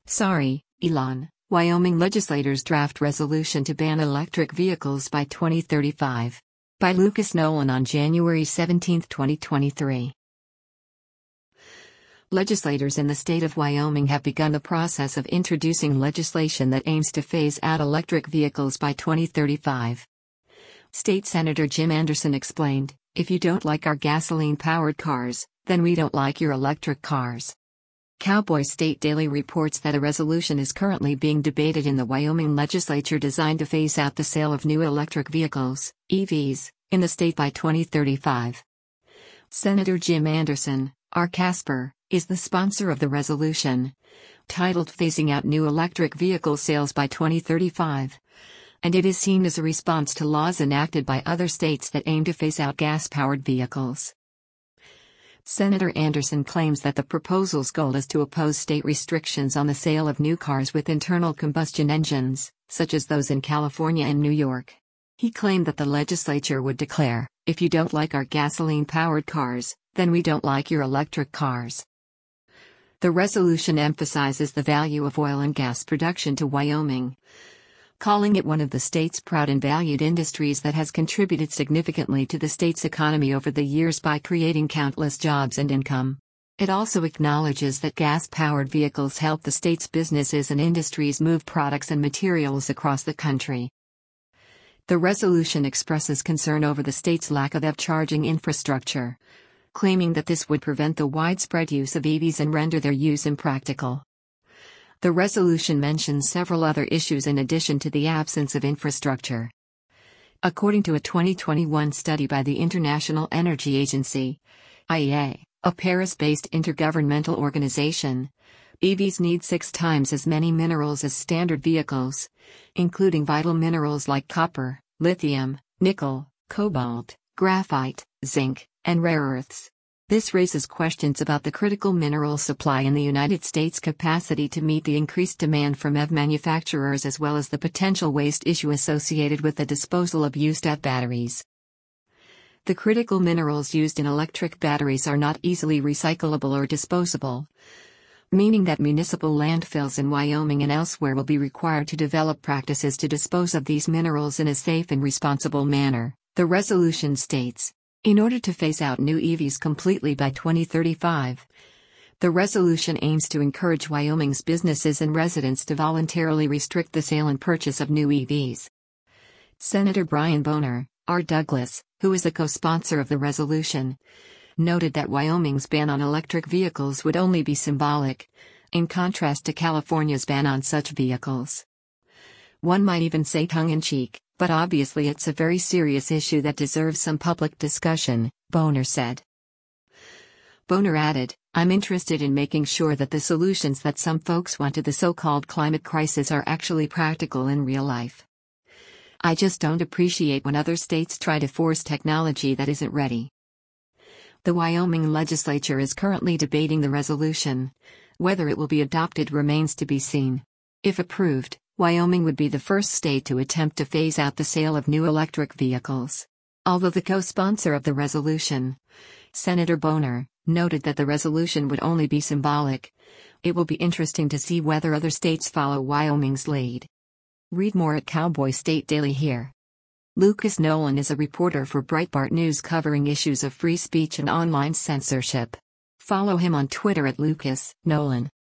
Sorry, Elon. Wyoming legislators draft resolution to ban electric vehicles by 2035. By Lucas Nolan on January 17, 2023. Legislators in the state of Wyoming have begun the process of introducing legislation that aims to phase out electric vehicles by 2035. State Senator Jim Anderson explained, "If you don't like our gasoline-powered cars, then we don't like your electric cars." Cowboy State Daily reports that a resolution is currently being debated in the Wyoming legislature designed to phase out the sale of new electric vehicles, EVs, in the state by 2035. Senator Jim Anderson, R. Casper, is the sponsor of the resolution, titled Phasing Out New Electric Vehicle Sales by 2035, and it is seen as a response to laws enacted by other states that aim to phase out gas-powered vehicles. Senator Anderson claims that the proposal's goal is to oppose state restrictions on the sale of new cars with internal combustion engines, such as those in California and New York. He claimed that the legislature would declare, "If you don't like our gasoline-powered cars, then we don't like your electric cars." The resolution emphasizes the value of oil and gas production to Wyoming, calling it one of the state's proud and valued industries that has contributed significantly to the state's economy over the years by creating countless jobs and income. It also acknowledges that gas-powered vehicles help the state's businesses and industries move products and materials across the country. The resolution expresses concern over the state's lack of EV charging infrastructure, claiming that this would prevent the widespread use of EVs and render their use impractical. The resolution mentions several other issues in addition to the absence of infrastructure. According to a 2021 study by the International Energy Agency, IEA, a Paris-based intergovernmental organization, EVs need 6 times as many minerals as standard vehicles, including vital minerals like copper, lithium, nickel, cobalt, graphite, zinc, and rare earths. This raises questions about the critical mineral supply in the United States' capacity to meet the increased demand from EV manufacturers, as well as the potential waste issue associated with the disposal of used EV batteries. The critical minerals used in electric batteries are not easily recyclable or disposable, meaning that municipal landfills in Wyoming and elsewhere will be required to develop practices to dispose of these minerals in a safe and responsible manner, the resolution states. In order to phase out new EVs completely by 2035, the resolution aims to encourage Wyoming's businesses and residents to voluntarily restrict the sale and purchase of new EVs. Senator Brian Boner, R. Douglas, who is a co-sponsor of the resolution, noted that Wyoming's ban on electric vehicles would only be symbolic, in contrast to California's ban on such vehicles. One might even say tongue-in-cheek, but obviously it's a very serious issue that deserves some public discussion, Boner said. Boner added, "I'm interested in making sure that the solutions that some folks want to the so-called climate crisis are actually practical in real life. I just don't appreciate when other states try to force technology that isn't ready." The Wyoming legislature is currently debating the resolution. Whether it will be adopted remains to be seen. If approved, Wyoming would be the first state to attempt to phase out the sale of new electric vehicles. Although the co-sponsor of the resolution, Senator Boner, noted that the resolution would only be symbolic, it will be interesting to see whether other states follow Wyoming's lead. Read more at Cowboy State Daily here. Lucas Nolan is a reporter for Breitbart News covering issues of free speech and online censorship. Follow him on Twitter at Lucas Nolan.